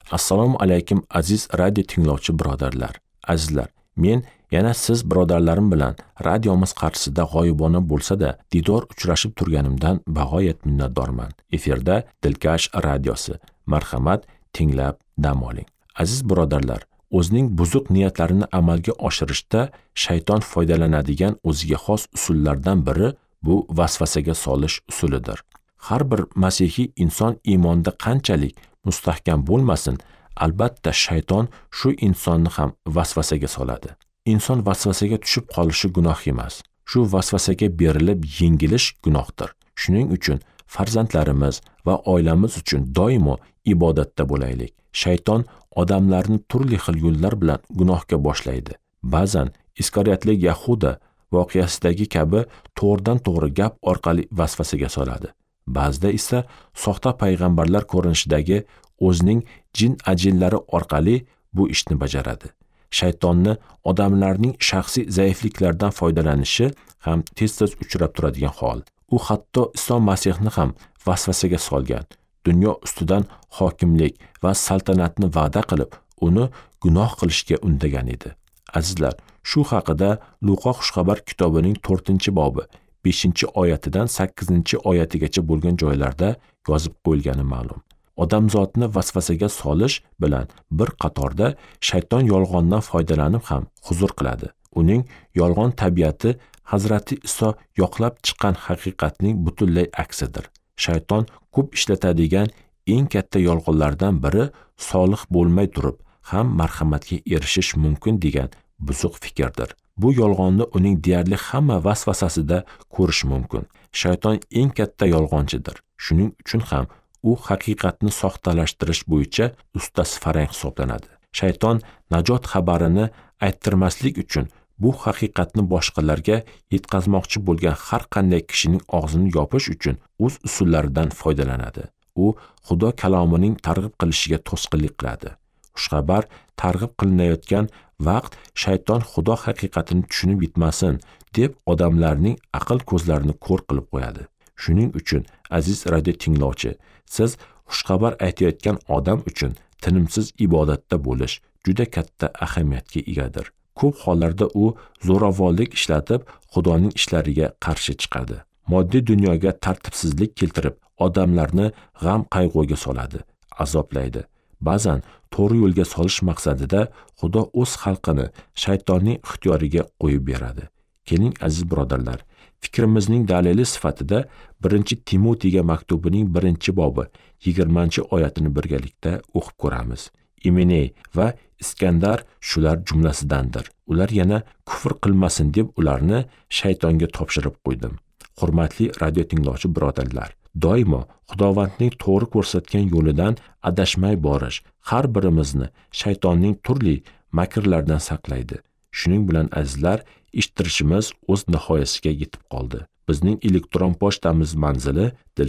Assalomu alaykum aziz radio tinglovchi birodarlar. Azizlar, men yana siz birodarlarim bilan radiomiz qarshisida g'oyibona bo'lsa-da, didor uchrashib turganimdan bag'oyat minnatdorman. Efirda Dilkash radiosi. Marhamat, tinglab dam oling. Aziz birodarlar, o'zining buzuq niyatlarini amalga oshirishda shayton foydalanadigan o'ziga xos usullardan biri bu vasvasaga solish usulidir. Har bir masihiy inson iymonda qanchalik mustahkam bo'lmasin, albatta shayton shu insonni ham vasvasaga soladi. Inson vasvasaga tushib qolishi gunoh emas. Shu vasvasaga berilib yengilish gunohdir. Shuning uchun farzandlarimiz va oilamiz uchun doimo ibodatda bo'laylik. Shayton odamlarni turli xil yo'llar bilan gunohga boshlaydi. Ba'zan Iskariyotli Yahuda voqeasidagi kabi to'g'ridan-to'g'ri gap orqali vasvasaga soladi. Ba'zida esa soxta payg'ambarlar ko'rinishidagi o'zining jin ajinlari orqali bu ishni bajaradi. Shaytonni odamlarning shaxsiy zaifliklaridan foydalanishi ham tez-tez uchrab turadigan hol. U hatto Iso Masihni ham vasvasaga solgan. Dunyo ustidan hokimlik va saltanatni va'da qilib, uni gunoh qilishga undagan edi. Azizlar, shu haqida Luqo xushxabar kitobining 4-bobi 5-oyatidan 8-oyatigacha bo'lgan joylarda yozib qo'yilgani ma'lum. Odamzodni vasvasaga solish bilan bir qatorda shayton yolg'ondan foydalanib ham huzur qiladi. Uning yolg'on tabiati Hazrati Iso yoqlab chiqqan haqiqatning butunlay aksidir. Shayton ko'p ishlatadigan eng katta yolg'onlardan biri solih bo'lmay turib ham marhamatga erishish mumkin degan buzuq fikrdir. Bu yolg'onni uning deyarli hamma vasvasasida ko'rish mumkin. Shayton eng katta yolg'onchidir. Shuning uchun ham u haqiqatni soxtalashtirish bo'yicha ustasi farang hisoblanadi. Shayton najot xabarini ayttirmaslik uchun bu haqiqatni boshqalarga yetkazmoqchi bo'lgan har qanday kishining og'zini yopish uchun o'z usullaridan foydalanadi. U Xudo kalomining targ'ib qilishiga to'sqinlik qiladi. Xushxabar targ'ib qilinayotgan vaqt shayton Xudo haqiqatini tushunib yetmasin deb odamlarning aql ko'zlarini ko'r qilib qo'yadi. Shuning uchun aziz radio tinglovchi, siz xushxabar aytayotgan odam uchun tinimsiz ibodatda bo'lish juda katta ahamiyatga egadir. Ko'p hollarda u zo'ravonlik ishlatib, Xudoning ishlariga qarshi chiqadi. Moddiy dunyoga tartibsizlik keltirib, odamlarni g'am-qayg'uga soladi, azoblaydi. Ba'zan to'g'ri yo'lga solish maqsadida Xudo o'z xalqini shaytonning ixtiyoriga qo'yib beradi. Keling aziz birodarlar, fikrimizning dalili sifatida 1-Timotiyga maktubining 1-bobi 20-oyatini birgalikda o'qib ko'ramiz. Imeney va Iskandar shular jumlasidandir. Ular yana kufr qilmasin deb ularni shaytonga topshirib qo'ydim. Hurmatli radio tinglovchi birodarlar, doimo Xudovandning to'g'ri ko'rsatgan yo'lidan adashmay borish har birimizni shaytonning turli makrlaridan saqlaydi. Shuning bilan azizlar, eshittirishimiz o'z nihoyasiga yetib qoldi. Bizning elektron pochtamiz manzili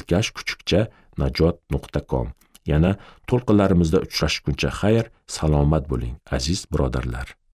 dilkashkuchukcha@najot.com. Yana to'lqinlarimizda uchrashguncha xayr, salomat bo'ling aziz birodarlar.